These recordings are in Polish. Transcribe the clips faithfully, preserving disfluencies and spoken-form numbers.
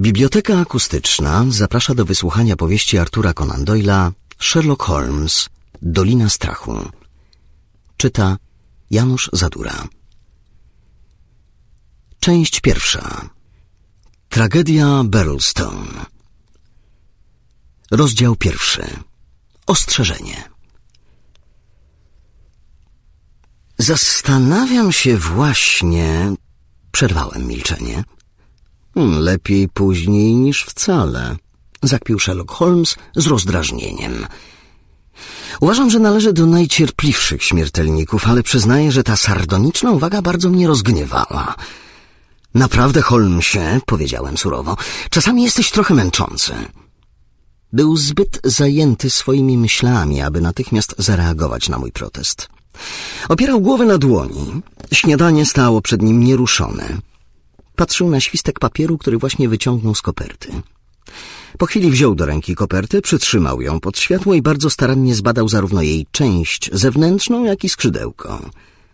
Biblioteka Akustyczna zaprasza do wysłuchania powieści Artura Conan Doyle'a Sherlock Holmes – Dolina Strachu. Czyta Janusz Zadura. Część pierwsza. Tragedia Barrowstone. Rozdział pierwszy. Ostrzeżenie. Zastanawiam się właśnie... Przerwałem milczenie. Lepiej później niż wcale, zakpił Sherlock Holmes z rozdrażnieniem. Uważam, że należy do najcierpliwszych śmiertelników, ale przyznaję, że ta sardoniczna uwaga bardzo mnie rozgniewała. Naprawdę, Holmesie, powiedziałem surowo, czasami jesteś trochę męczący. Był zbyt zajęty swoimi myślami, aby natychmiast zareagować na mój protest. Opierał głowę na dłoni. Śniadanie stało przed nim nieruszone. Patrzył na świstek papieru, który właśnie wyciągnął z koperty. Po chwili wziął do ręki kopertę, przytrzymał ją pod światło i bardzo starannie zbadał zarówno jej część zewnętrzną, jak i skrzydełko.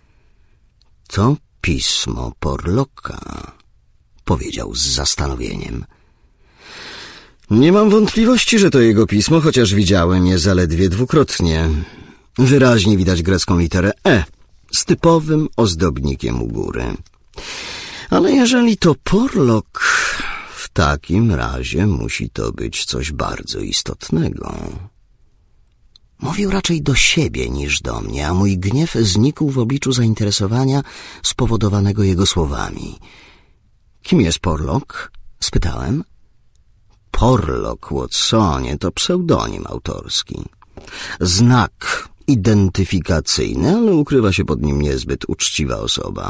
To pismo Porlocka, powiedział z zastanowieniem. Nie mam wątpliwości, że to jego pismo, chociaż widziałem je zaledwie dwukrotnie. Wyraźnie widać grecką literę E z typowym ozdobnikiem u góry. Ale jeżeli to Porlock, w takim razie musi to być coś bardzo istotnego. Mówił raczej do siebie niż do mnie, a mój gniew znikł w obliczu zainteresowania spowodowanego jego słowami. Kim jest Porlock? Spytałem. Porlock, Watsonie, to pseudonim autorski. Znak identyfikacyjny, ale ukrywa się pod nim niezbyt uczciwa osoba.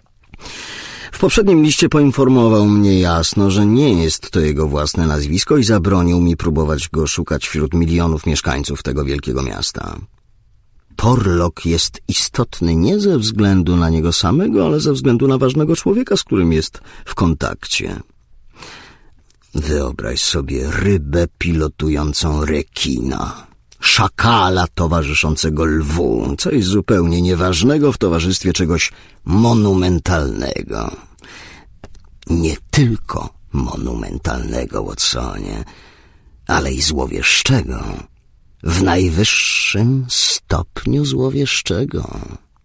W poprzednim liście poinformował mnie jasno, że nie jest to jego własne nazwisko i zabronił mi próbować go szukać wśród milionów mieszkańców tego wielkiego miasta. Porlock jest istotny nie ze względu na niego samego, ale ze względu na ważnego człowieka, z którym jest w kontakcie. Wyobraź sobie rybę pilotującą rekina, szakala towarzyszącego lwu, coś zupełnie nieważnego w towarzystwie czegoś monumentalnego. Nie tylko monumentalnego, Watsonie, ale i złowieszczego, w najwyższym stopniu złowieszczego.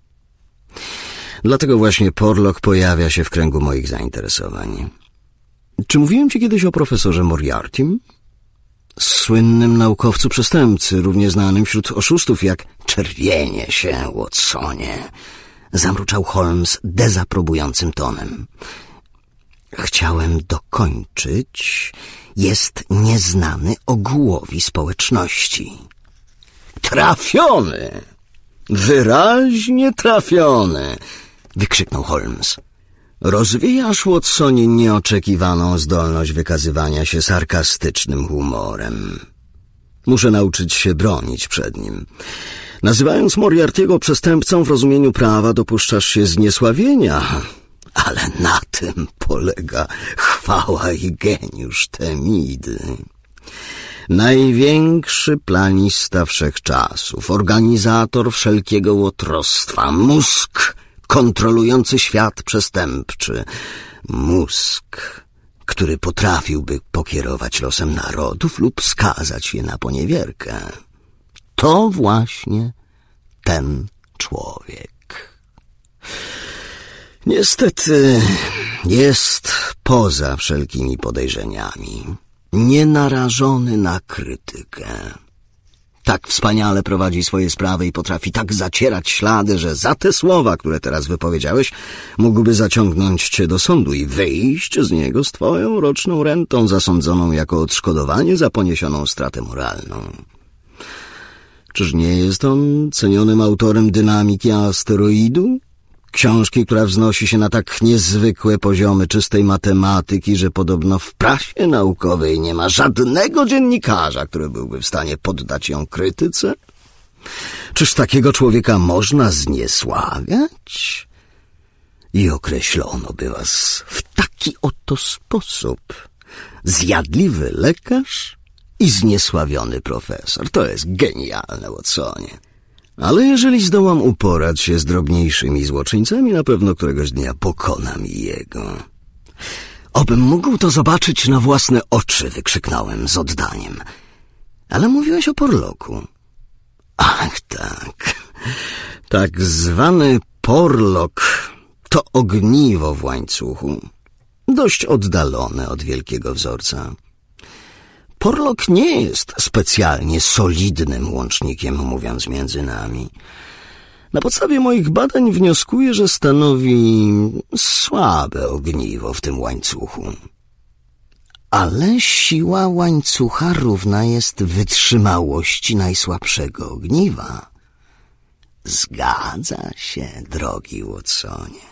Dlatego właśnie Porlock pojawia się w kręgu moich zainteresowań. Czy mówiłem ci kiedyś o profesorze Moriartym? Słynnym naukowcu przestępcy, równie znanym wśród oszustów jak czerwienie się, Watsonie, zamruczał Holmes dezaprobującym tonem. Chciałem dokończyć. Jest nieznany ogółowi społeczności. Trafiony! Wyraźnie trafiony! Wykrzyknął Holmes. Rozwijasz, Watsonie, nieoczekiwaną zdolność wykazywania się sarkastycznym humorem. Muszę nauczyć się bronić przed nim. Nazywając Moriartyego przestępcą w rozumieniu prawa, dopuszczasz się zniesławienia, ale na tym polega chwała i geniusz Temidy. Największy planista wszechczasów, organizator wszelkiego łotrostwa, mózg kontrolujący świat przestępczy, mózg, który potrafiłby pokierować losem narodów lub skazać je na poniewierkę. To właśnie ten człowiek. Niestety jest poza wszelkimi podejrzeniami, nienarażony na krytykę. Tak wspaniale prowadzi swoje sprawy i potrafi tak zacierać ślady, że za te słowa, które teraz wypowiedziałeś, mógłby zaciągnąć cię do sądu i wyjść z niego z twoją roczną rentą zasądzoną jako odszkodowanie za poniesioną stratę moralną. Czyż nie jest on cenionym autorem Dynamiki Asteroidu? Książki, która wznosi się na tak niezwykłe poziomy czystej matematyki, że podobno w prasie naukowej nie ma żadnego dziennikarza, który byłby w stanie poddać ją krytyce? Czyż takiego człowieka można zniesławiać? I określono by was w taki oto sposób. Zjadliwy lekarz i zniesławiony profesor. To jest genialne, Watsonie. Ale jeżeli zdołam uporać się z drobniejszymi złoczyńcami, na pewno któregoś dnia pokonam i jego. Obym mógł to zobaczyć na własne oczy, wykrzyknąłem z oddaniem. Ale mówiłeś o Porlocku. Ach, tak. Tak zwany Porlock to ogniwo w łańcuchu. Dość oddalone od wielkiego wzorca. Porlock nie jest specjalnie solidnym łącznikiem, mówiąc między nami. Na podstawie moich badań wnioskuję, że stanowi słabe ogniwo w tym łańcuchu. Ale siła łańcucha równa jest wytrzymałości najsłabszego ogniwa. Zgadza się, drogi Watsonie.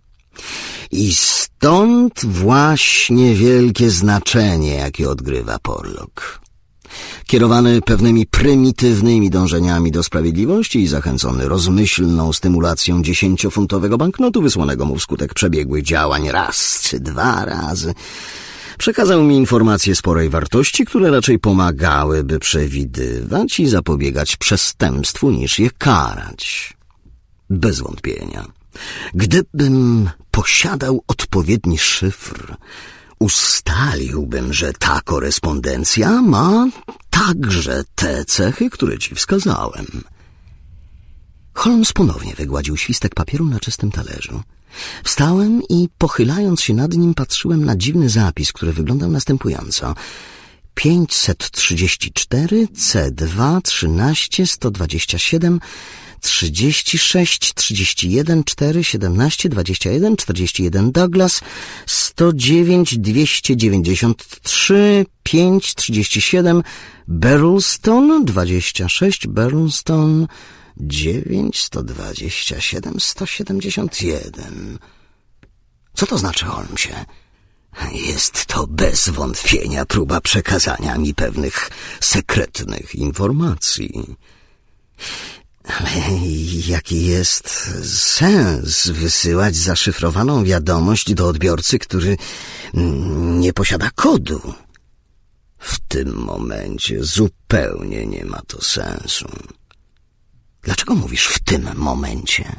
I stąd właśnie wielkie znaczenie, jakie odgrywa Porlock. Kierowany pewnymi prymitywnymi dążeniami do sprawiedliwości i zachęcony rozmyślną stymulacją dziesięciofuntowego banknotu wysłanego mu wskutek przebiegłych działań raz czy dwa razy, przekazał mi informacje sporej wartości, które raczej pomagałyby przewidywać i zapobiegać przestępstwu, niż je karać. Bez wątpienia. Gdybym posiadał odpowiedni szyfr, ustaliłbym, że ta korespondencja ma także te cechy, które ci wskazałem. Holmes ponownie wygładził świstek papieru na czystym talerzu. Wstałem i pochylając się nad nim patrzyłem na dziwny zapis, który wyglądał następująco. pięćset trzydzieści cztery C dwa trzynaście sto dwadzieścia siedem trzydzieści sześć trzydzieści jeden cztery siedemnaście dwadzieścia jeden czterdzieści jeden Douglas sto dziewięć dwieście dziewięćdziesiąt trzy pięć trzydzieści siedem Barrelstone dwadzieścia sześć Barrelstone dziewięć sto dwadzieścia siedem sto siedemdziesiąt jeden. Co to znaczy, Holmesie? Jest to bez wątpienia próba przekazania mi pewnych sekretnych informacji. Ale jaki jest sens wysyłać zaszyfrowaną wiadomość do odbiorcy, który nie posiada kodu? W tym momencie zupełnie nie ma to sensu. Dlaczego mówisz w tym momencie?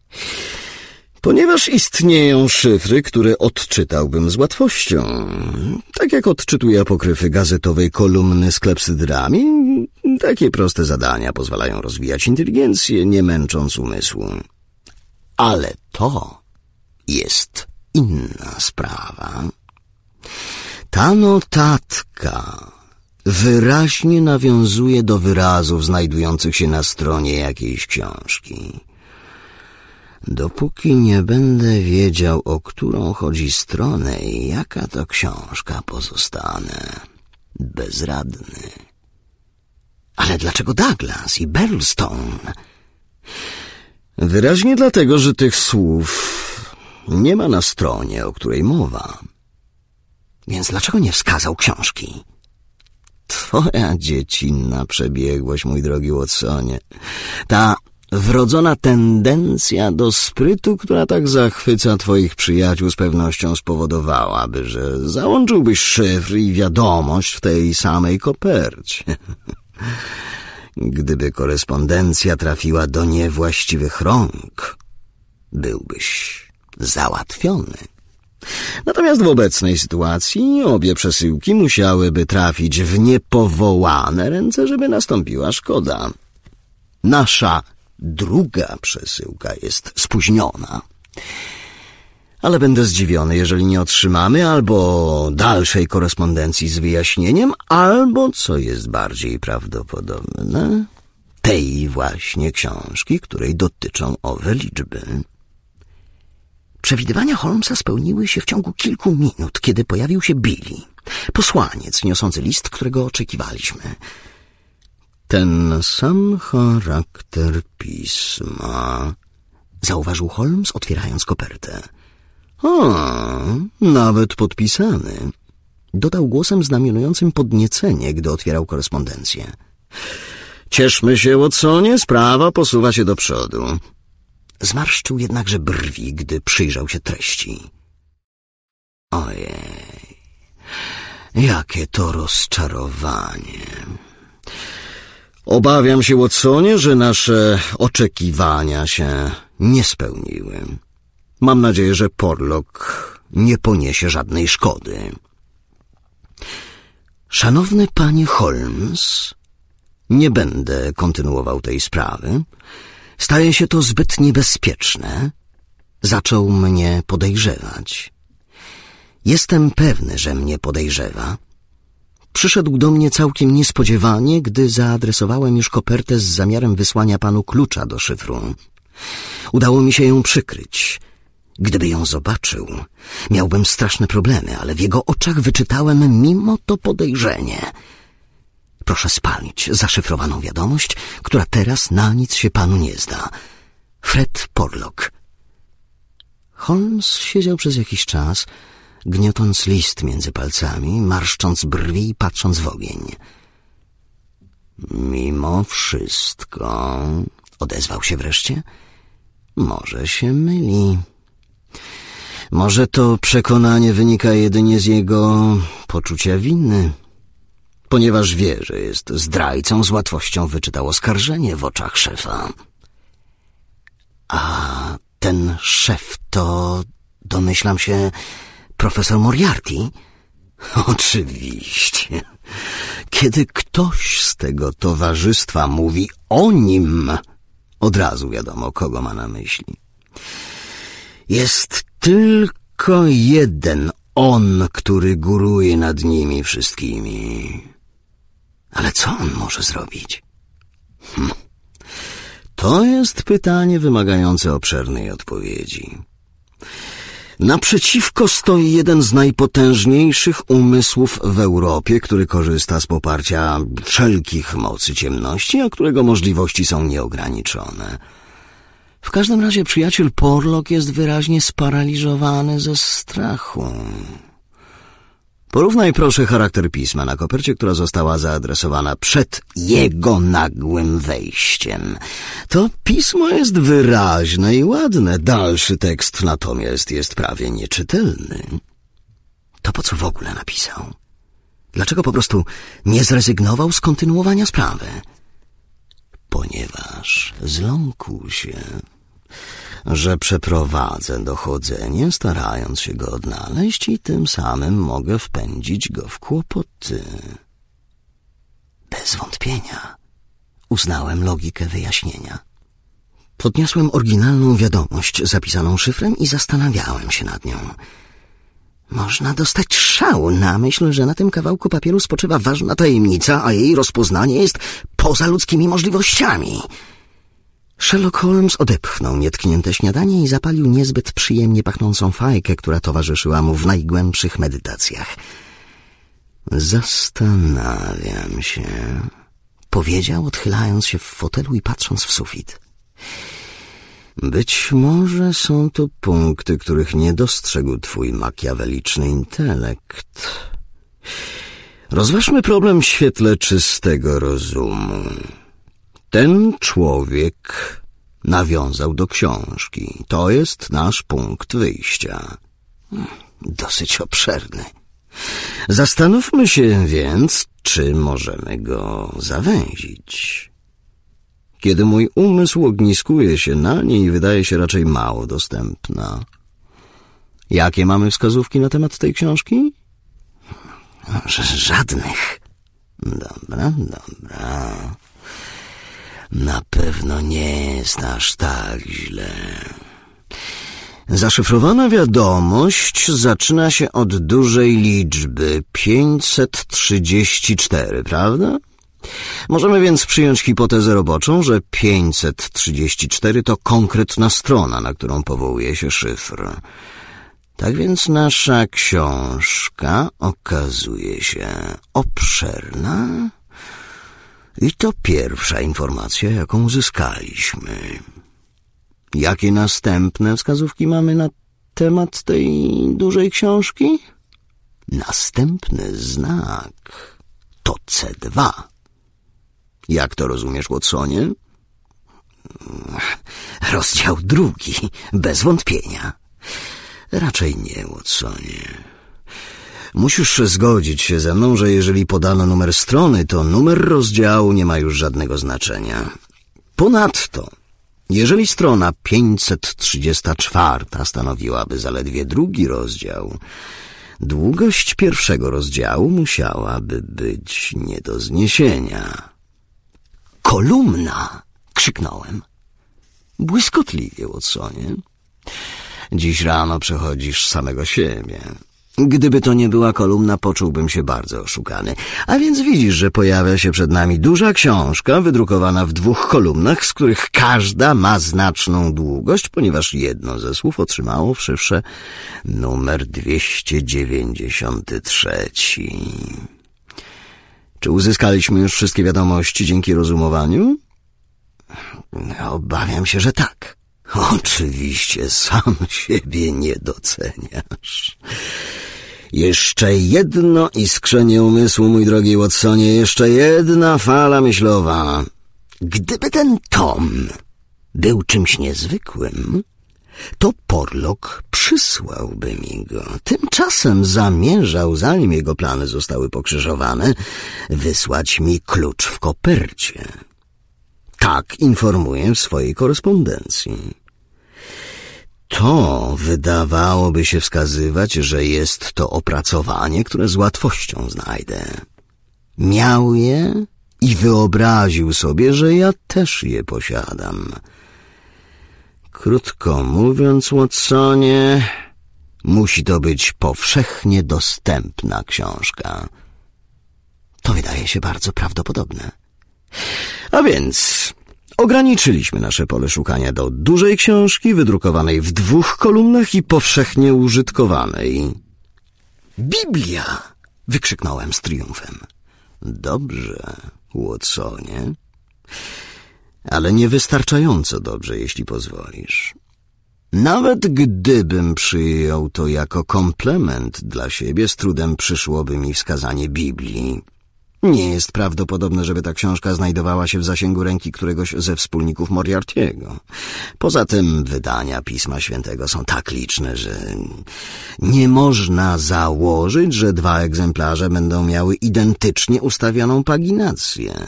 Ponieważ istnieją szyfry, które odczytałbym z łatwością. Tak jak odczytuję apokryfy gazetowej kolumny z klepsydrami, takie proste zadania pozwalają rozwijać inteligencję, nie męcząc umysłu. Ale to jest inna sprawa. Ta notatka wyraźnie nawiązuje do wyrazów znajdujących się na stronie jakiejś książki. Dopóki nie będę wiedział, o którą chodzi stronę i jaka to książka, pozostanę bezradny. Ale dlaczego Douglas i Barrelstone? Wyraźnie dlatego, że tych słów nie ma na stronie, o której mowa. Więc dlaczego nie wskazał książki? Twoja dziecinna przebiegłość, mój drogi Watsonie. Ta wrodzona tendencja do sprytu, która tak zachwyca twoich przyjaciół, z pewnością spowodowałaby, że załączyłbyś szyfr i wiadomość w tej samej kopercie. Gdyby korespondencja trafiła do niewłaściwych rąk, byłbyś załatwiony. Natomiast w obecnej sytuacji obie przesyłki musiałyby trafić w niepowołane ręce, żeby nastąpiła szkoda. Nasza druga przesyłka jest spóźniona. Ale będę zdziwiony, jeżeli nie otrzymamy albo dalszej korespondencji z wyjaśnieniem, albo, co jest bardziej prawdopodobne, tej właśnie książki, której dotyczą owe liczby. Przewidywania Holmesa spełniły się w ciągu kilku minut, kiedy pojawił się Billy, posłaniec niosący list, którego oczekiwaliśmy. Ten sam charakter pisma, zauważył Holmes, otwierając kopertę. A, nawet podpisany. Dodał głosem znamionującym podniecenie, gdy otwierał korespondencję. Cieszmy się, Watsonie, sprawa posuwa się do przodu. Zmarszczył jednakże brwi, gdy przyjrzał się treści. Ojej, jakie to rozczarowanie. Obawiam się, Watsonie, że nasze oczekiwania się nie spełniły. Mam nadzieję, że Porlock nie poniesie żadnej szkody. Szanowny panie Holmes, nie będę kontynuował tej sprawy. Staje się to zbyt niebezpieczne. Zaczął mnie podejrzewać. Jestem pewny, że mnie podejrzewa. Przyszedł do mnie całkiem niespodziewanie, gdy zaadresowałem już kopertę z zamiarem wysłania panu klucza do szyfru. Udało mi się ją przykryć. Gdyby ją zobaczył, miałbym straszne problemy, ale w jego oczach wyczytałem mimo to podejrzenie. Proszę spalić zaszyfrowaną wiadomość, która teraz na nic się panu nie zda. Fred Porlock. Holmes siedział przez jakiś czas, gniotąc list między palcami, marszcząc brwi i patrząc w ogień. Mimo wszystko, odezwał się wreszcie, może się myli. Może to przekonanie wynika jedynie z jego poczucia winy, ponieważ wie, że jest zdrajcą, z łatwością wyczytał oskarżenie w oczach szefa. A ten szef to, domyślam się, profesor Moriarty? Oczywiście. Kiedy ktoś z tego towarzystwa mówi o nim, od razu wiadomo, kogo ma na myśli. Jest tylko jeden on, który góruje nad nimi wszystkimi. Ale co on może zrobić? Hm. To jest pytanie wymagające obszernej odpowiedzi. Naprzeciwko stoi jeden z najpotężniejszych umysłów w Europie, który korzysta z poparcia wszelkich mocy ciemności, a którego możliwości są nieograniczone. W każdym razie przyjaciel Porlock jest wyraźnie sparaliżowany ze strachu. Porównaj proszę charakter pisma na kopercie, która została zaadresowana przed jego nagłym wejściem. To pismo jest wyraźne i ładne, dalszy tekst natomiast jest prawie nieczytelny. To po co w ogóle napisał? Dlaczego po prostu nie zrezygnował z kontynuowania sprawy? Ponieważ zląkł się, że przeprowadzę dochodzenie, starając się go odnaleźć i tym samym mogę wpędzić go w kłopoty. Bez wątpienia uznałem logikę wyjaśnienia. Podniosłem oryginalną wiadomość zapisaną szyfrem i zastanawiałem się nad nią. Można dostać szału na myśl, że na tym kawałku papieru spoczywa ważna tajemnica, a jej rozpoznanie jest poza ludzkimi możliwościami. Sherlock Holmes odepchnął nietknięte śniadanie i zapalił niezbyt przyjemnie pachnącą fajkę, która towarzyszyła mu w najgłębszych medytacjach. Zastanawiam się, powiedział, odchylając się w fotelu i patrząc w sufit. Być może są to punkty, których nie dostrzegł twój makiaweliczny intelekt. Rozważmy problem w świetle czystego rozumu. Ten człowiek nawiązał do książki. To jest nasz punkt wyjścia. Dosyć obszerny. Zastanówmy się więc, czy możemy go zawęzić. Kiedy mój umysł ogniskuje się na niej, wydaje się raczej mało dostępna. Jakie mamy wskazówki na temat tej książki? Żadnych. Dobra, dobra. Na pewno nie jest aż tak źle. Zaszyfrowana wiadomość zaczyna się od dużej liczby pięćset trzydzieści cztery, prawda? Możemy więc przyjąć hipotezę roboczą, że pięćset trzydzieści cztery to konkretna strona, na którą powołuje się szyfr. Tak więc nasza książka okazuje się obszerna i to pierwsza informacja, jaką uzyskaliśmy. Jakie następne wskazówki mamy na temat tej dużej książki? Następny znak to C dwa. Jak to rozumiesz, Watsonie? Rozdział drugi, bez wątpienia. Raczej nie, Watsonie. Musisz zgodzić się ze mną, że jeżeli podano numer strony, to numer rozdziału nie ma już żadnego znaczenia. Ponadto, Jeżeli strona pięćset trzydziesta czwarta stanowiłaby zaledwie drugi rozdział, długość pierwszego rozdziału musiałaby być nie do zniesienia. Kolumna! Krzyknąłem. Błyskotliwie, Watsonie. Dziś rano przechodzisz samego siebie. Gdyby to nie była kolumna, poczułbym się bardzo oszukany. A więc widzisz, że pojawia się przed nami duża książka wydrukowana w dwóch kolumnach, z których każda ma znaczną długość, ponieważ jedno ze słów otrzymało w szyfrze numer dwieście dziewięćdziesiąty trzeci. Czy uzyskaliśmy już wszystkie wiadomości dzięki rozumowaniu? Obawiam się, że tak. Oczywiście sam siebie nie doceniasz. Jeszcze jedno iskrzenie umysłu, mój drogi Watsonie, jeszcze jedna fala myślowa. Gdyby ten tom był czymś niezwykłym, to Porlock przysłałby mi go. Tymczasem zamierzał, zanim jego plany zostały pokrzyżowane, wysłać mi klucz w kopercie. Tak informuję w swojej korespondencji. To wydawałoby się wskazywać, że jest to opracowanie, które z łatwością znajdę. Miał je i wyobraził sobie, że ja też je posiadam. Krótko mówiąc, Watsonie, musi to być powszechnie dostępna książka. To wydaje się bardzo prawdopodobne. A więc ograniczyliśmy nasze pole szukania do dużej książki, wydrukowanej w dwóch kolumnach i powszechnie użytkowanej. Biblia! Wykrzyknąłem z triumfem. Dobrze, Watsonie, ale niewystarczająco dobrze, jeśli pozwolisz. Nawet gdybym przyjął to jako komplement dla siebie, z trudem przyszłoby mi wskazanie Biblii. Nie jest prawdopodobne, żeby ta książka znajdowała się w zasięgu ręki któregoś ze wspólników Moriarty'ego. Poza tym wydania Pisma Świętego są tak liczne, że nie można założyć, że dwa egzemplarze będą miały identycznie ustawioną paginację.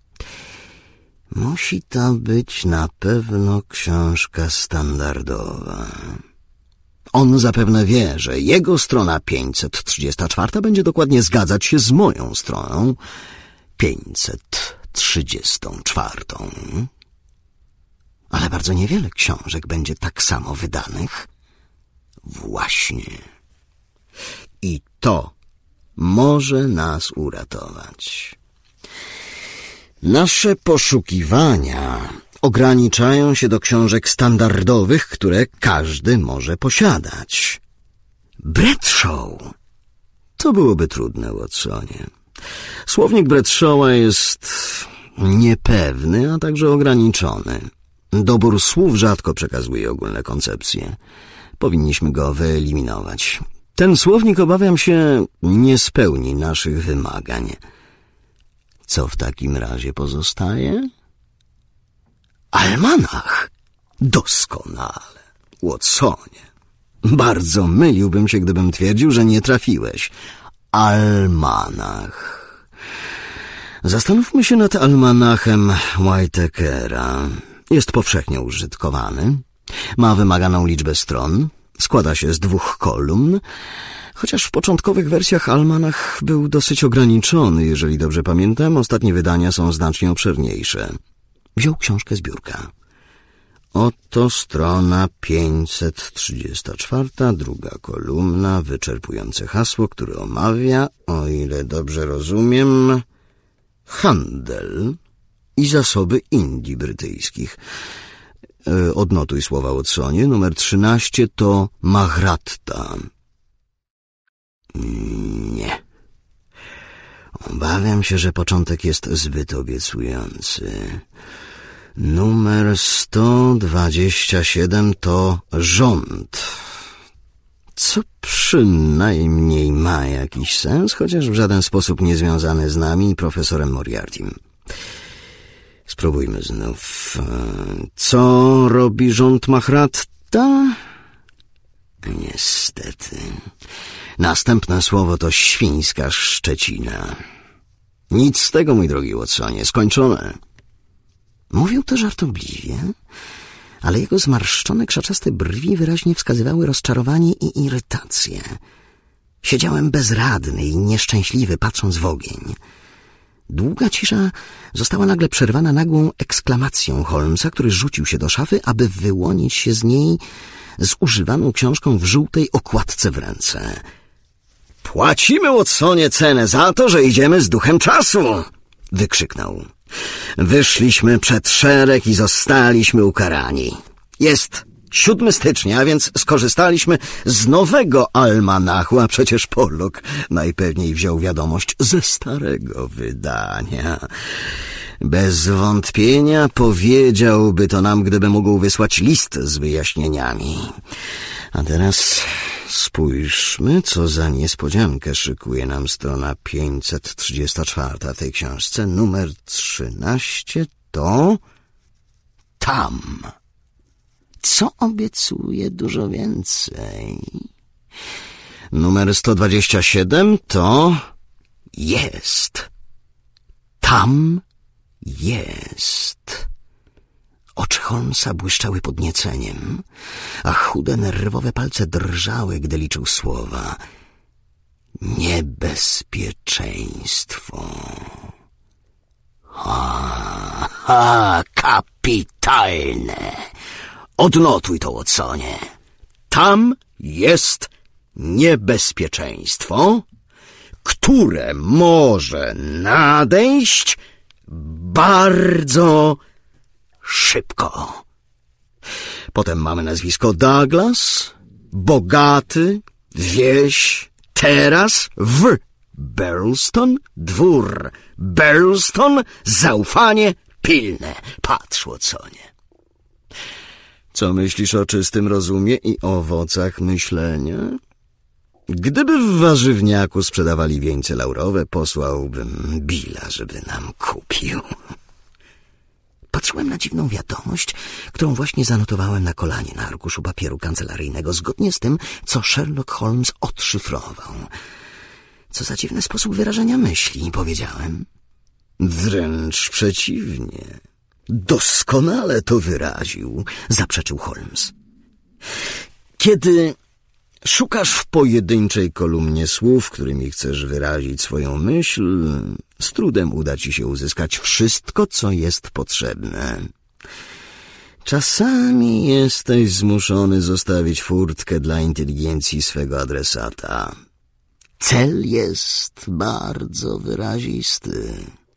Musi to być na pewno książka standardowa. On zapewne wie, że jego strona pięćset trzydziesta czwarta będzie dokładnie zgadzać się z moją stroną pięćset trzydziestą czwartą. Ale bardzo niewiele książek będzie tak samo wydanych. Właśnie. I to może nas uratować. Nasze poszukiwania ograniczają się do książek standardowych, które każdy może posiadać. Bradshaw. To byłoby trudne, Watsonie. Słownik Bradshawa jest niepewny, a także ograniczony. Dobór słów rzadko przekazuje ogólne koncepcje. Powinniśmy go wyeliminować. Ten słownik, obawiam się, nie spełni naszych wymagań. Co w takim razie pozostaje? Almanach. Doskonale, Watsonie. Bardzo myliłbym się, gdybym twierdził, że nie trafiłeś. Almanach. Zastanówmy się nad almanachem Whitakera. Jest powszechnie użytkowany. Ma wymaganą liczbę stron. Składa się z dwóch kolumn. Chociaż w początkowych wersjach almanach był dosyć ograniczony, jeżeli dobrze pamiętam, ostatnie wydania są znacznie obszerniejsze. Wziął książkę z biurka. Oto strona pięćset trzydziesta czwarta, druga kolumna, wyczerpujące hasło, które omawia, o ile dobrze rozumiem, handel i zasoby Indii brytyjskich. E, odnotuj słowa, Watsonie. Numer trzynaście to Mahratta. Nie. Obawiam się, że początek jest zbyt obiecujący. Numer sto dwadzieścia siedem to rząd. Co przynajmniej ma jakiś sens, chociaż w żaden sposób nie związany z nami i profesorem Moriartym. Spróbujmy znów. Co robi rząd Mahratta? Niestety. Następne słowo to świńska szczecina. Nic z tego, mój drogi Watsonie, skończone. Mówił to żartobliwie, ale jego zmarszczone, krzaczaste brwi wyraźnie wskazywały rozczarowanie i irytację. Siedziałem bezradny i nieszczęśliwy, patrząc w ogień. Długa cisza została nagle przerwana nagłą eksklamacją Holmesa, który rzucił się do szafy, aby wyłonić się z niej z używaną książką w żółtej okładce w ręce. Płacimy, Watsonie, cenę za to, że idziemy z duchem czasu! Wykrzyknął. Wyszliśmy przed szereg i zostaliśmy ukarani. Jest siódmego stycznia, a więc skorzystaliśmy z nowego almanachu, a przecież Pollock najpewniej wziął wiadomość ze starego wydania. Bez wątpienia powiedziałby to nam, gdyby mógł wysłać list z wyjaśnieniami. A teraz spójrzmy, co za niespodziankę szykuje nam strona pięćset trzydziesta czwarta w tej książce. Numer trzynaście to tam. Co obiecuje dużo więcej. Numer sto dwadzieścia siedem to jest. Tam jest. Oczy Holmesa błyszczały podnieceniem, a chude, nerwowe palce drżały, gdy liczył słowa. Niebezpieczeństwo. Ha, ha, kapitalne. Odnotuj to, Watsonie. Tam jest niebezpieczeństwo, które może nadejść bardzo szybko. Potem mamy nazwisko Douglas, bogaty, wieś, teraz w Barrelston, dwór Barrelston, zaufanie pilne. Patrz, Watsonie. Co myślisz o czystym rozumie i owocach myślenia? Gdyby w warzywniaku sprzedawali wieńce laurowe, posłałbym Billa, żeby nam kupił. Patrzyłem na dziwną wiadomość, którą właśnie zanotowałem na kolanie na arkuszu papieru kancelaryjnego, zgodnie z tym, co Sherlock Holmes odszyfrował. Co za dziwny sposób wyrażenia myśli, powiedziałem. Wręcz przeciwnie. Doskonale to wyraził, zaprzeczył Holmes. Kiedy szukasz w pojedynczej kolumnie słów, którymi chcesz wyrazić swoją myśl, z trudem uda ci się uzyskać wszystko, co jest potrzebne. Czasami jesteś zmuszony zostawić furtkę dla inteligencji swego adresata. Cel jest bardzo wyrazisty.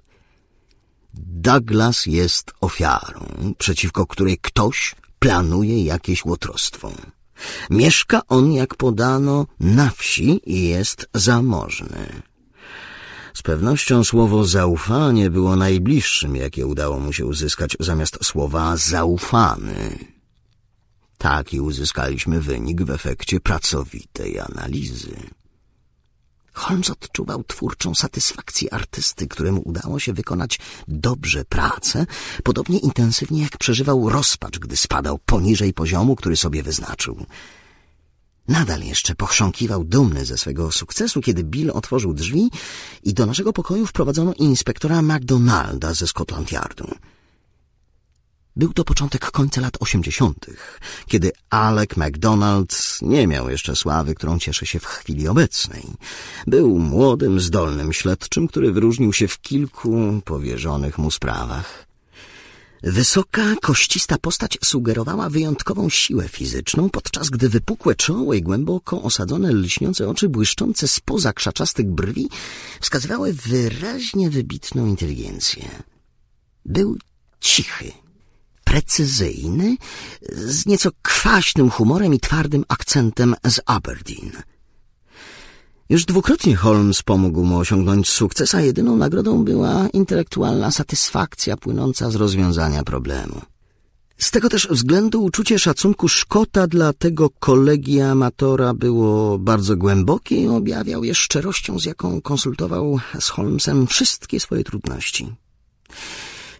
Douglas jest ofiarą, przeciwko której ktoś planuje jakieś łotrostwo. Mieszka on, jak podano, na wsi i jest zamożny. Z pewnością słowo zaufanie było najbliższym, jakie udało mu się uzyskać zamiast słowa zaufany. Taki uzyskaliśmy wynik w efekcie pracowitej analizy. Holmes odczuwał twórczą satysfakcję artysty, któremu udało się wykonać dobrze pracę, podobnie intensywnie jak przeżywał rozpacz, gdy spadał poniżej poziomu, który sobie wyznaczył. Nadal jeszcze pochrząkiwał dumny ze swego sukcesu, kiedy Bill otworzył drzwi i do naszego pokoju wprowadzono inspektora MacDonalda ze Scotland Yardu. Był to początek końca lat osiemdziesiątych, kiedy Alec MacDonald nie miał jeszcze sławy, którą cieszy się w chwili obecnej. Był młodym, zdolnym śledczym, który wyróżnił się w kilku powierzonych mu sprawach. Wysoka, koścista postać sugerowała wyjątkową siłę fizyczną, podczas gdy wypukłe czoło i głęboko osadzone, lśniące oczy, błyszczące spoza krzaczastych brwi, wskazywały wyraźnie wybitną inteligencję. Był cichy, precyzyjny, z nieco kwaśnym humorem i twardym akcentem z Aberdeen. Już dwukrotnie Holmes pomógł mu osiągnąć sukces, a jedyną nagrodą była intelektualna satysfakcja płynąca z rozwiązania problemu. Z tego też względu uczucie szacunku Szkota dla tego kolegi amatora było bardzo głębokie i objawiał je szczerością, z jaką konsultował z Holmesem wszystkie swoje trudności.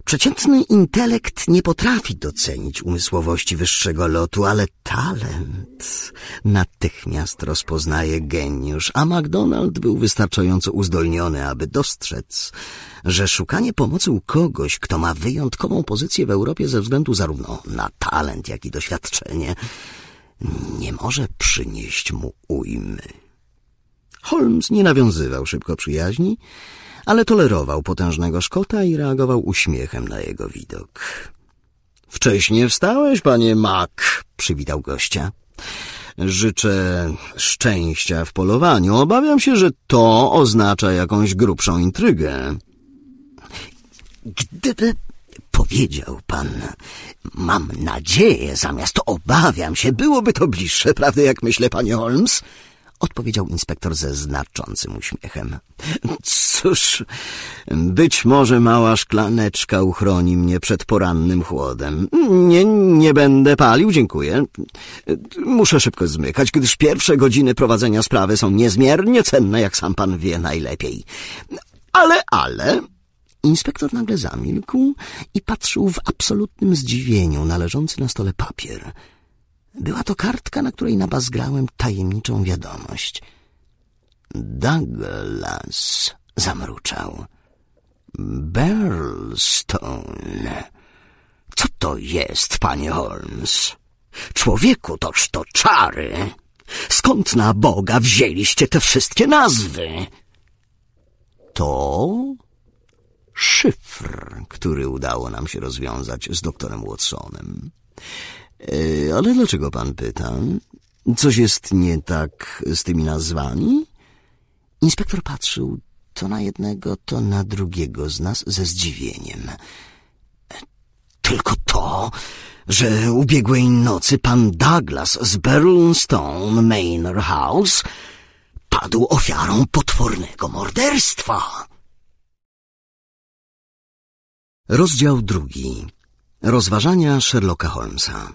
Przeciętny intelekt nie potrafi docenić umysłowości wyższego lotu, ale talent natychmiast rozpoznaje geniusz, a MacDonald był wystarczająco uzdolniony, aby dostrzec, że szukanie pomocy u kogoś, kto ma wyjątkową pozycję w Europie ze względu zarówno na talent, jak i doświadczenie, nie może przynieść mu ujmy. Holmes nie nawiązywał szybko przyjaźni, ale tolerował potężnego Szkota i reagował uśmiechem na jego widok. — Wcześnie wstałeś, panie Mac — przywitał gościa. — Życzę szczęścia w polowaniu. Obawiam się, że to oznacza jakąś grubszą intrygę. — Gdyby powiedział pan mam nadzieję zamiast obawiam się, byłoby to bliższe, prawda, jak myślę, panie Holmes? Odpowiedział inspektor ze znaczącym uśmiechem. Cóż, być może mała szklaneczka uchroni mnie przed porannym chłodem. Nie, nie będę palił, dziękuję. Muszę szybko zmykać, gdyż pierwsze godziny prowadzenia sprawy są niezmiernie cenne, jak sam pan wie najlepiej. Ale, ale... Inspektor nagle zamilkł i patrzył w absolutnym zdziwieniu na leżący na stole papier. Była to kartka, na której nabazgrałem tajemniczą wiadomość. Douglas zamruczał. Burlstone. Co to jest, panie Holmes? Człowieku, toż to czary. Skąd na Boga wzięliście te wszystkie nazwy? To szyfr, który udało nam się rozwiązać z doktorem Watsonem. E, ale dlaczego pan pyta? Coś jest nie tak z tymi nazwami? Inspektor patrzył to na jednego, to na drugiego z nas ze zdziwieniem. Tylko to, że ubiegłej nocy pan Douglas z Burlstone Manor House padł ofiarą potwornego morderstwa. Rozdział drugi. Rozważania Sherlocka Holmesa.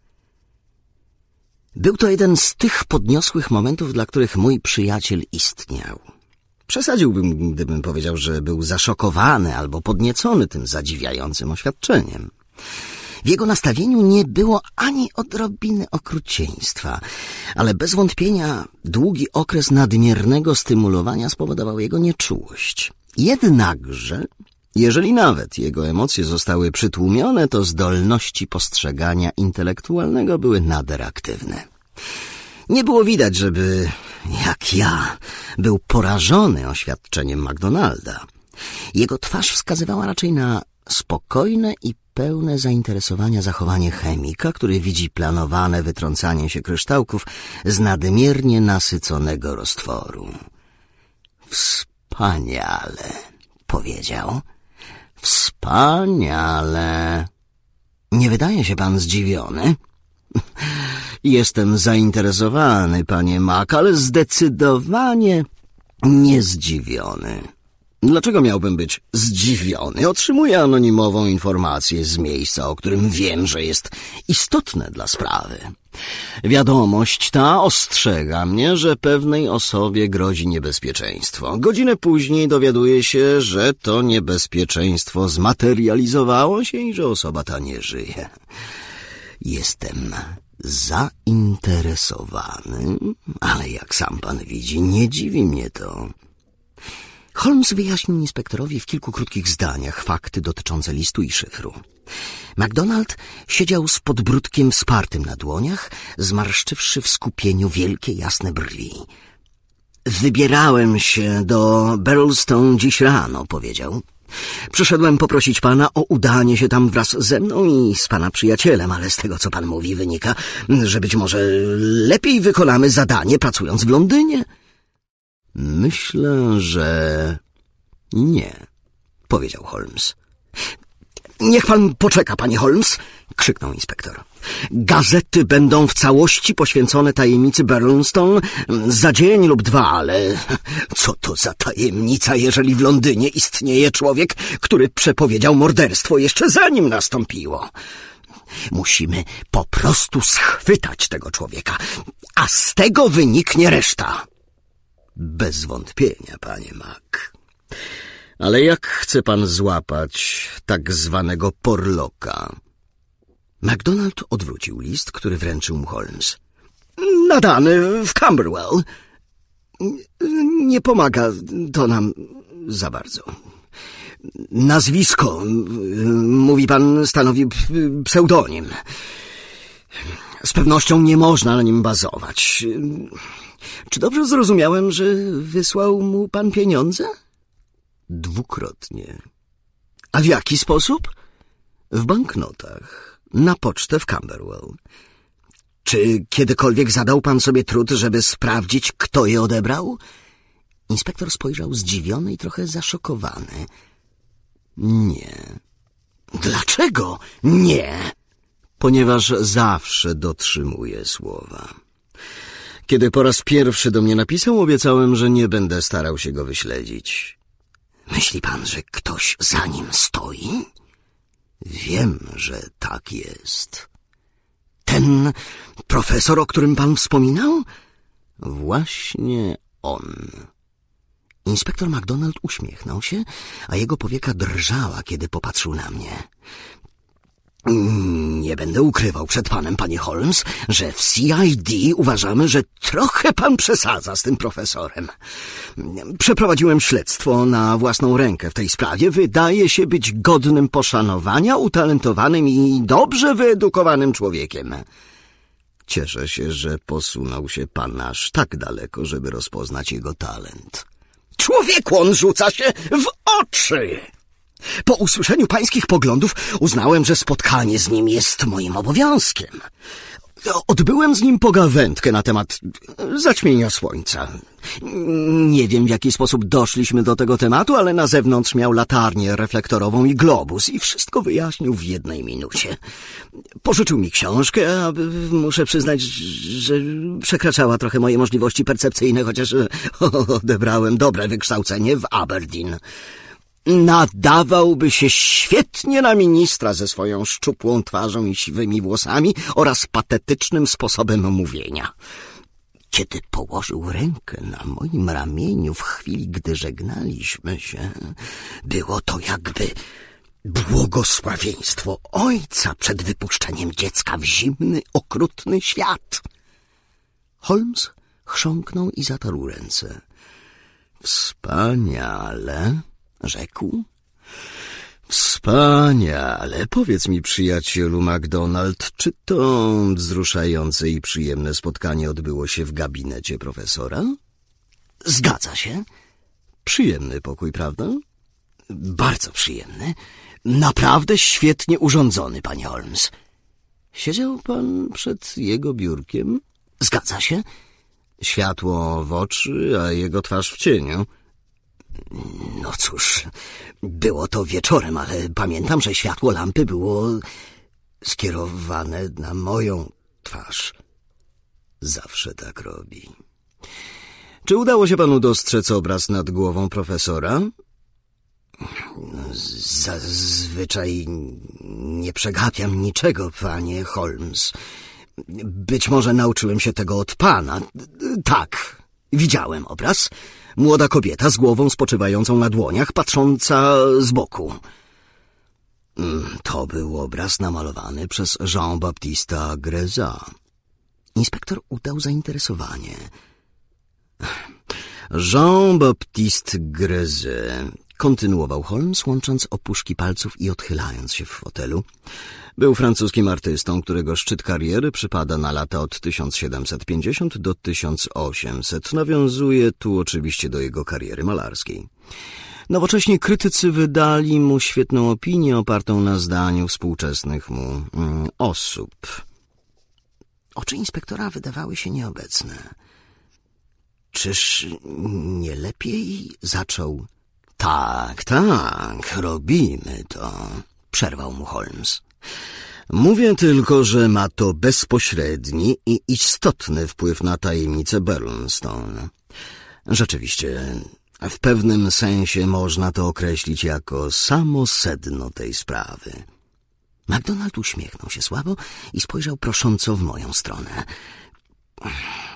Był to jeden z tych podniosłych momentów, dla których mój przyjaciel istniał. Przesadziłbym, gdybym powiedział, że był zaszokowany albo podniecony tym zadziwiającym oświadczeniem. W jego nastawieniu nie było ani odrobiny okrucieństwa, ale bez wątpienia długi okres nadmiernego stymulowania spowodował jego nieczułość. Jednakże, jeżeli nawet jego emocje zostały przytłumione, to zdolności postrzegania intelektualnego były nader aktywne. Nie było widać, żeby, jak ja, był porażony oświadczeniem MacDonalda. Jego twarz wskazywała raczej na spokojne i pełne zainteresowania zachowanie chemika, który widzi planowane wytrącanie się kryształków z nadmiernie nasyconego roztworu. Wspaniale, powiedział. Wspaniale. Nie wydaje się pan zdziwiony? Jestem zainteresowany, panie Mac, ale zdecydowanie nie zdziwiony. Dlaczego miałbym być zdziwiony? Otrzymuję anonimową informację z miejsca, o którym wiem, że jest istotne dla sprawy. Wiadomość ta ostrzega mnie, że pewnej osobie grozi niebezpieczeństwo. Godzinę później dowiaduję się, że to niebezpieczeństwo zmaterializowało się i że osoba ta nie żyje. Jestem zainteresowany, ale jak sam pan widzi, nie dziwi mnie to. Holmes wyjaśnił inspektorowi w kilku krótkich zdaniach fakty dotyczące listu i szyfru. MacDonald siedział z podbródkiem wspartym na dłoniach, zmarszczywszy w skupieniu wielkie, jasne brwi. Wybierałem się do Burlstone dziś rano, powiedział. Przyszedłem poprosić pana o udanie się tam wraz ze mną i z pana przyjacielem, ale z tego, co pan mówi, wynika, że być może lepiej wykonamy zadanie pracując w Londynie. Myślę, że nie, powiedział Holmes. Niech pan poczeka, panie Holmes, krzyknął inspektor. Gazety będą w całości poświęcone tajemnicy Burlstone za dzień lub dwa, ale co to za tajemnica, jeżeli w Londynie istnieje człowiek, który przepowiedział morderstwo jeszcze zanim nastąpiło? Musimy po prostu schwytać tego człowieka, a z tego wyniknie reszta. Bez wątpienia, panie Mac. Ale jak chce pan złapać tak zwanego Porlocka? MacDonald odwrócił list, który wręczył mu Holmes. Nadany w Camberwell. Nie pomaga to nam za bardzo. Nazwisko, mówi pan, stanowi pseudonim. Z pewnością nie można na nim bazować. Czy dobrze zrozumiałem, że wysłał mu pan pieniądze? Dwukrotnie. A w jaki sposób? W banknotach. Na pocztę w Camberwell. Czy kiedykolwiek zadał pan sobie trud, żeby sprawdzić, kto je odebrał? Inspektor spojrzał zdziwiony i trochę zaszokowany. Nie. Dlaczego nie? Ponieważ zawsze dotrzymuję słowa. Kiedy po raz pierwszy do mnie napisał, obiecałem, że nie będę starał się go wyśledzić. Myśli pan, że ktoś za nim stoi? Wiem, że tak jest. Ten profesor, o którym pan wspominał? Właśnie on. Inspektor MacDonald uśmiechnął się, a jego powieka drżała, kiedy popatrzył na mnie. Nie będę ukrywał przed panem, panie Holmes, że w C I D uważamy, że trochę pan przesadza z tym profesorem. Przeprowadziłem śledztwo na własną rękę w tej sprawie. Wydaje się być godnym poszanowania, utalentowanym i dobrze wyedukowanym człowiekiem. Cieszę się, że posunął się pan aż tak daleko, żeby rozpoznać jego talent. Człowieku, on rzuca się w oczy! Po usłyszeniu pańskich poglądów uznałem, że spotkanie z nim jest moim obowiązkiem. Odbyłem z nim pogawędkę na temat zaćmienia słońca. Nie wiem, w jaki sposób doszliśmy do tego tematu, ale na zewnątrz miał latarnię reflektorową i globus i wszystko wyjaśnił w jednej minucie. Pożyczył mi książkę, a muszę przyznać, że przekraczała trochę moje możliwości percepcyjne, chociaż odebrałem dobre wykształcenie w Aberdeen. Nadawałby się świetnie na ministra ze swoją szczupłą twarzą i siwymi włosami oraz patetycznym sposobem mówienia. Kiedy położył rękę na moim ramieniu w chwili, gdy żegnaliśmy się, było to jakby błogosławieństwo ojca przed wypuszczeniem dziecka w zimny, okrutny świat. Holmes chrząknął i zatarł ręce. Wspaniale, rzekł. Wspaniale. Powiedz mi, przyjacielu MacDonald, czy to wzruszające i przyjemne spotkanie odbyło się w gabinecie profesora? Zgadza się. Przyjemny pokój, prawda? Bardzo przyjemny. Naprawdę świetnie urządzony, panie Holmes. Siedział pan przed jego biurkiem? Zgadza się. Światło w oczy, a jego twarz w cieniu. No cóż, było to wieczorem, ale pamiętam, że światło lampy było skierowane na moją twarz. Zawsze tak robi. Czy udało się panu dostrzec obraz nad głową profesora? Zazwyczaj nie przegapiam niczego, panie Holmes. Być może nauczyłem się tego od pana. Tak, widziałem obraz. Młoda kobieta z głową spoczywającą na dłoniach, patrząca z boku. To był obraz namalowany przez Jean-Baptista Greza. Inspektor udał zainteresowanie. Jean-Baptiste Greze, kontynuował Holmes, łącząc opuszki palców i odchylając się w fotelu. Był francuskim artystą, którego szczyt kariery przypada na lata od tysiąc siedemset pięćdziesiąt do tysiąc osiemset. Nawiązuje tu oczywiście do jego kariery malarskiej. Nowocześni krytycy wydali mu świetną opinię opartą na zdaniu współczesnych mu mm, osób. Oczy inspektora wydawały się nieobecne. Czyż nie lepiej zaczął? Tak, tak, robimy to, przerwał mu Holmes. Mówię tylko, że ma to bezpośredni i istotny wpływ na tajemnicę Burnstone. Rzeczywiście, w pewnym sensie można to określić jako samo sedno tej sprawy. MacDonald uśmiechnął się słabo i spojrzał prosząco w moją stronę.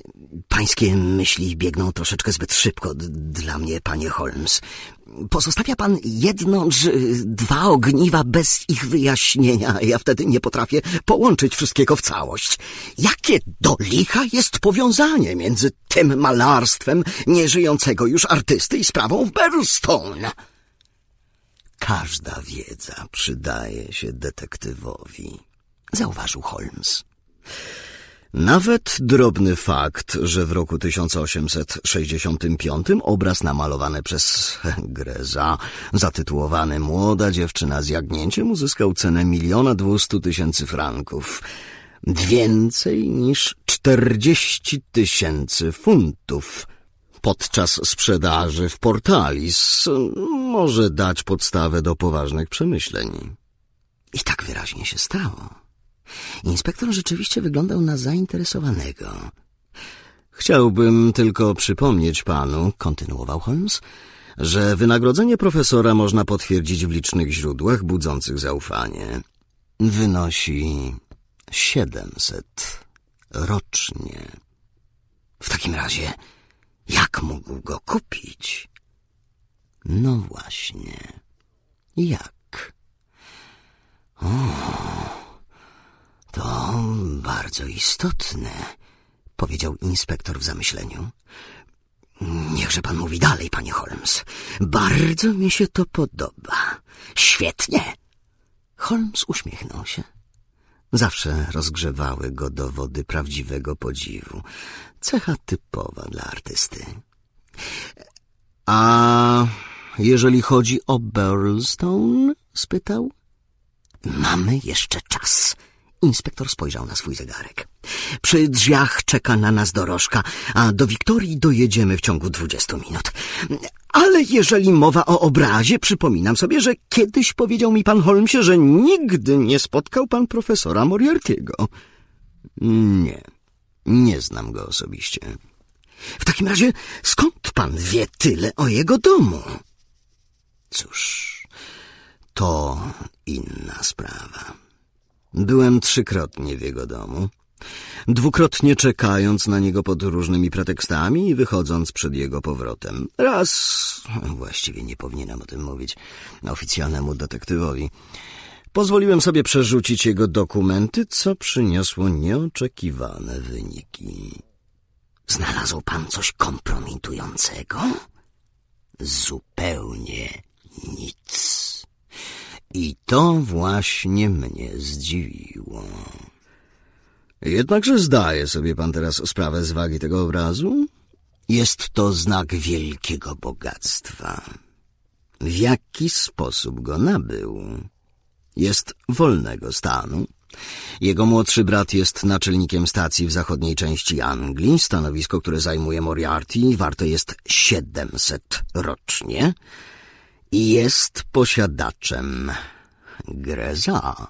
Pańskie myśli biegną troszeczkę zbyt szybko d- dla mnie, panie Holmes. Pozostawia pan jedno czy dwa ogniwa bez ich wyjaśnienia. Ja wtedy nie potrafię połączyć wszystkiego w całość. Jakie do licha jest powiązanie między tym malarstwem nieżyjącego już artysty i sprawą w Birlstone? Każda wiedza przydaje się detektywowi, zauważył Holmes. Nawet drobny fakt, że w roku tysiąc osiemset sześćdziesiątym piątym obraz namalowany przez Greza, zatytułowany Młoda dziewczyna z jagnięciem, uzyskał cenę miliona dwustu tysięcy franków. Więcej niż czterdzieści tysięcy funtów. Podczas sprzedaży w Portalis może dać podstawę do poważnych przemyśleń. I tak wyraźnie się stało. Inspektor rzeczywiście wyglądał na zainteresowanego. Chciałbym tylko przypomnieć panu, kontynuował Holmes, że wynagrodzenie profesora można potwierdzić w licznych źródłach budzących zaufanie. Wynosi siedemset rocznie. W takim razie, jak mógł go kupić? No właśnie, jak? O... To bardzo istotne, powiedział inspektor w zamyśleniu. Niechże pan mówi dalej, panie Holmes. Bardzo mi się to podoba. Świetnie. Holmes uśmiechnął się. Zawsze rozgrzewały go dowody prawdziwego podziwu. Cecha typowa dla artysty. A jeżeli chodzi o Birlstone? Spytał. Mamy jeszcze czas. Inspektor spojrzał na swój zegarek. Przy drzwiach czeka na nas dorożka, a do Wiktorii dojedziemy w ciągu dwudziestu minut. Ale jeżeli mowa o obrazie, przypominam sobie, że kiedyś powiedział mi pan Holmesie, że nigdy nie spotkał pan profesora Moriarty'ego. Nie, nie znam go osobiście. W takim razie skąd pan wie tyle o jego domu? Cóż, to inna sprawa. Byłem trzykrotnie w jego domu, dwukrotnie czekając na niego pod różnymi pretekstami i wychodząc przed jego powrotem. Raz, właściwie nie powinienem o tym mówić, oficjalnemu detektywowi, pozwoliłem sobie przerzucić jego dokumenty, co przyniosło nieoczekiwane wyniki. Znalazł pan coś kompromitującego? Zupełnie nic. I to właśnie mnie zdziwiło. Jednakże zdaje sobie pan teraz sprawę z wagi tego obrazu? Jest to znak wielkiego bogactwa. W jaki sposób go nabył? Jest wolnego stanu. Jego młodszy brat jest naczelnikiem stacji w zachodniej części Anglii. Stanowisko, które zajmuje Moriarty, warte jest siedemset rocznie. I jest posiadaczem Greza.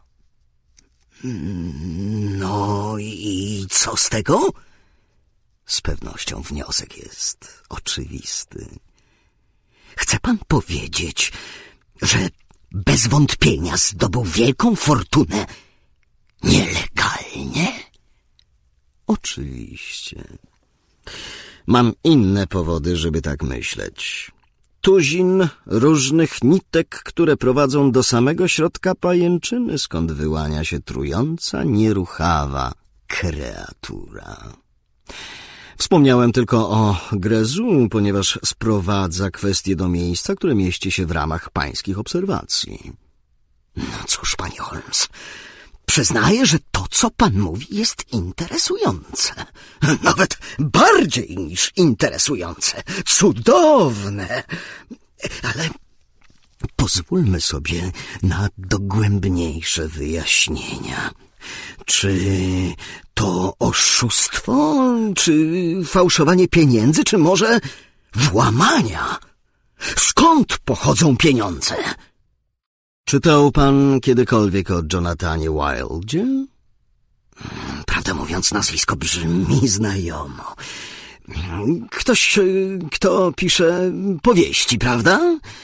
No i co z tego? Z pewnością wniosek jest oczywisty. Chce pan powiedzieć, że bez wątpienia zdobył wielką fortunę nielegalnie? Oczywiście. Mam inne powody, żeby tak myśleć. Tuzin różnych nitek, które prowadzą do samego środka pajęczyny, skąd wyłania się trująca, nieruchawa kreatura. Wspomniałem tylko o Grezu, ponieważ sprowadza kwestię do miejsca, które mieści się w ramach pańskich obserwacji. No cóż, panie Holmes, przyznaję, że to, co pan mówi, jest interesujące. Nawet bardziej niż interesujące. Cudowne. Ale pozwólmy sobie na dogłębniejsze wyjaśnienia. Czy to oszustwo, czy fałszowanie pieniędzy, czy może włamania? Skąd pochodzą pieniądze? Czytał pan kiedykolwiek o Jonathanie Wildzie? Prawdę mówiąc, nazwisko brzmi znajomo. Ktoś, kto pisze powieści, prawda?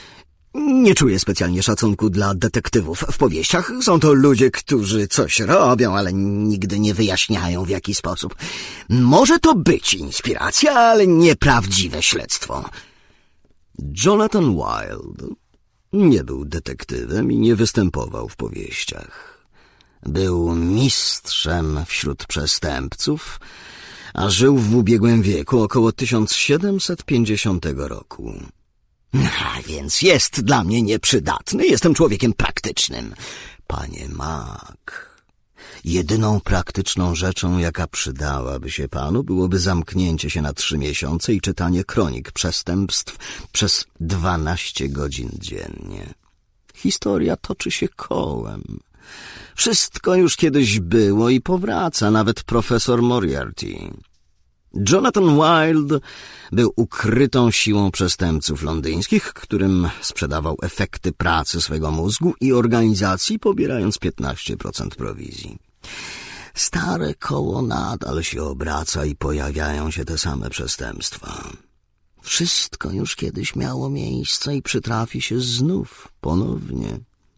Nie czuję specjalnie szacunku dla detektywów w powieściach. Są to ludzie, którzy coś robią, ale nigdy nie wyjaśniają, w jaki sposób. Może to być inspiracja, ale nie prawdziwe śledztwo. Jonathan Wild nie był detektywem i nie występował w powieściach. Był mistrzem wśród przestępców, a żył w ubiegłym wieku, około tysiąc siedemset pięćdziesiątego roku. A więc jest dla mnie nieprzydatny, jestem człowiekiem praktycznym. Panie Mac, jedyną praktyczną rzeczą, jaka przydałaby się panu, byłoby zamknięcie się na trzy miesiące i czytanie kronik przestępstw przez dwanaście godzin dziennie. Historia toczy się kołem. Wszystko już kiedyś było i powraca, nawet profesor Moriarty. Jonathan Wild był ukrytą siłą przestępców londyńskich, którym sprzedawał efekty pracy swego mózgu i organizacji, pobierając piętnaście procent prowizji. Stare koło nadal się obraca i pojawiają się te same przestępstwa. Wszystko już kiedyś miało miejsce i przytrafi się znów ponownie.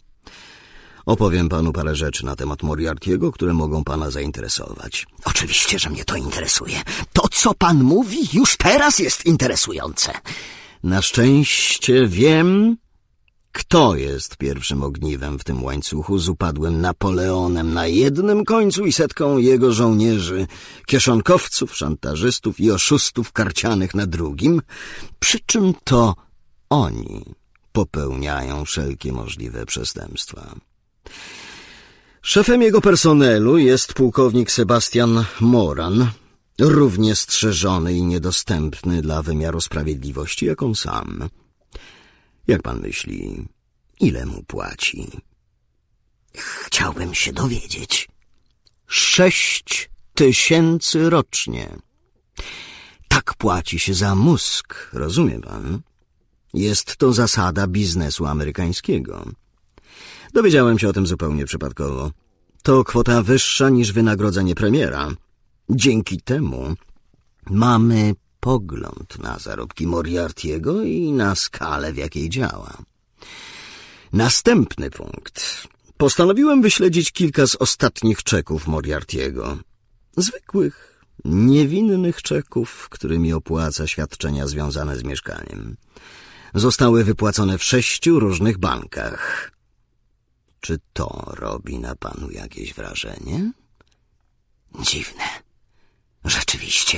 Opowiem panu parę rzeczy na temat Moriarty'ego, które mogą pana zainteresować. Oczywiście, że mnie to interesuje. To, co pan mówi, już teraz jest interesujące. Na szczęście wiem, kto jest pierwszym ogniwem w tym łańcuchu z upadłym Napoleonem na jednym końcu i setką jego żołnierzy, kieszonkowców, szantażystów i oszustów karcianych na drugim, przy czym to oni popełniają wszelkie możliwe przestępstwa. Szefem jego personelu jest pułkownik Sebastian Moran, równie strzeżony i niedostępny dla wymiaru sprawiedliwości jak on sam. Jak pan myśli, ile mu płaci? Chciałbym się dowiedzieć. Sześć tysięcy rocznie. Tak płaci się za mózg, rozumie pan? Jest to zasada biznesu amerykańskiego. Dowiedziałem się o tym zupełnie przypadkowo. To kwota wyższa niż wynagrodzenie premiera. Dzięki temu mamy pogląd na zarobki Moriarty'ego i na skalę, w jakiej działa. Następny punkt. Postanowiłem wyśledzić kilka z ostatnich czeków Moriarty'ego. Zwykłych, niewinnych czeków, którymi opłaca świadczenia związane z mieszkaniem. Zostały wypłacone w sześciu różnych bankach. Czy to robi na panu jakieś wrażenie? Dziwne. Rzeczywiście.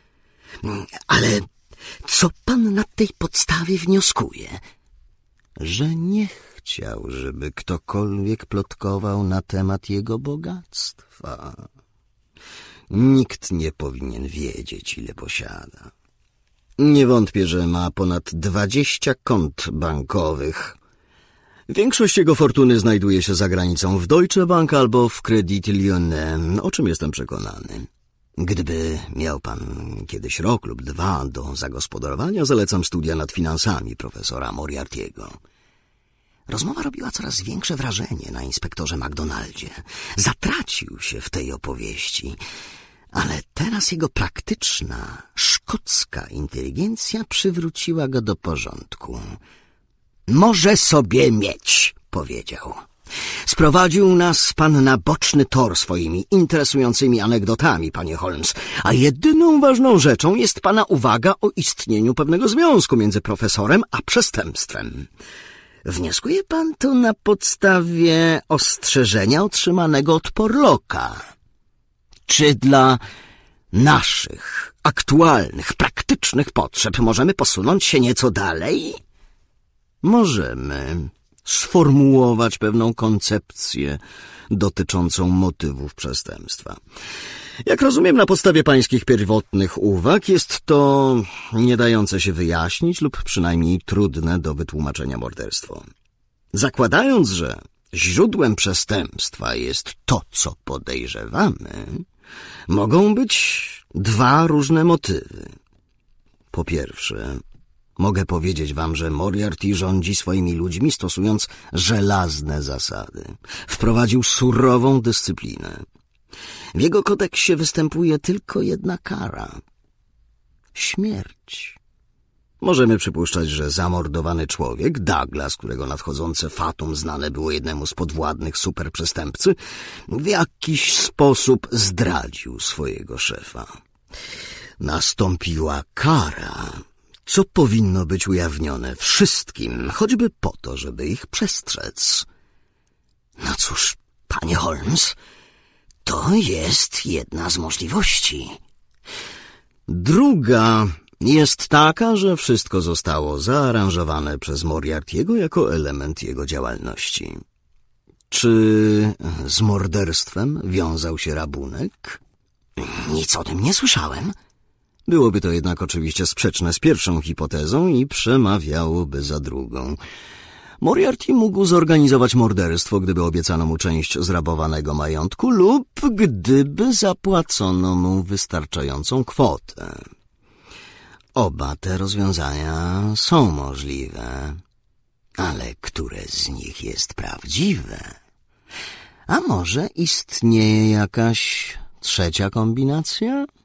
Ale co pan na tej podstawie wnioskuje? Że nie chciał, żeby ktokolwiek plotkował na temat jego bogactwa. Nikt nie powinien wiedzieć, ile posiada. Nie wątpię, że ma ponad dwadzieścia kont bankowych. Większość jego fortuny znajduje się za granicą w Deutsche Bank albo w Credit Lyonnais, o czym jestem przekonany. Gdyby miał pan kiedyś rok lub dwa do zagospodarowania, zalecam studia nad finansami profesora Moriarty'ego. Rozmowa robiła coraz większe wrażenie na inspektorze McDonaldzie. Zatracił się w tej opowieści, ale teraz jego praktyczna, szkocka inteligencja przywróciła go do porządku. Może sobie mieć, powiedział. Sprowadził nas pan na boczny tor swoimi interesującymi anegdotami, panie Holmes, a jedyną ważną rzeczą jest pana uwaga o istnieniu pewnego związku między profesorem a przestępstwem. Wnioskuje pan to na podstawie ostrzeżenia otrzymanego od Porlocka. Czy dla naszych aktualnych, praktycznych potrzeb możemy posunąć się nieco dalej? Możemy sformułować pewną koncepcję dotyczącą motywów przestępstwa. Jak rozumiem, na podstawie pańskich pierwotnych uwag jest to nie dające się wyjaśnić lub przynajmniej trudne do wytłumaczenia morderstwo. Zakładając, że źródłem przestępstwa jest to, co podejrzewamy, mogą być dwa różne motywy. Po pierwsze, mogę powiedzieć wam, że Moriarty rządzi swoimi ludźmi, stosując żelazne zasady. Wprowadził surową dyscyplinę. W jego kodeksie występuje tylko jedna kara. Śmierć. Możemy przypuszczać, że zamordowany człowiek, Douglas, którego nadchodzące fatum znane było jednemu z podwładnych superprzestępcy, w jakiś sposób zdradził swojego szefa. Nastąpiła kara, co powinno być ujawnione wszystkim, choćby po to, żeby ich przestrzec. No cóż, panie Holmes, to jest jedna z możliwości. Druga jest taka, że wszystko zostało zaaranżowane przez Moriarty'ego jako element jego działalności. Czy z morderstwem wiązał się rabunek? Nic o tym nie słyszałem. Byłoby to jednak oczywiście sprzeczne z pierwszą hipotezą i przemawiałoby za drugą. Moriarty mógł zorganizować morderstwo, gdyby obiecano mu część zrabowanego majątku lub gdyby zapłacono mu wystarczającą kwotę. Oba te rozwiązania są możliwe, ale które z nich jest prawdziwe? A może istnieje jakaś trzecia kombinacja?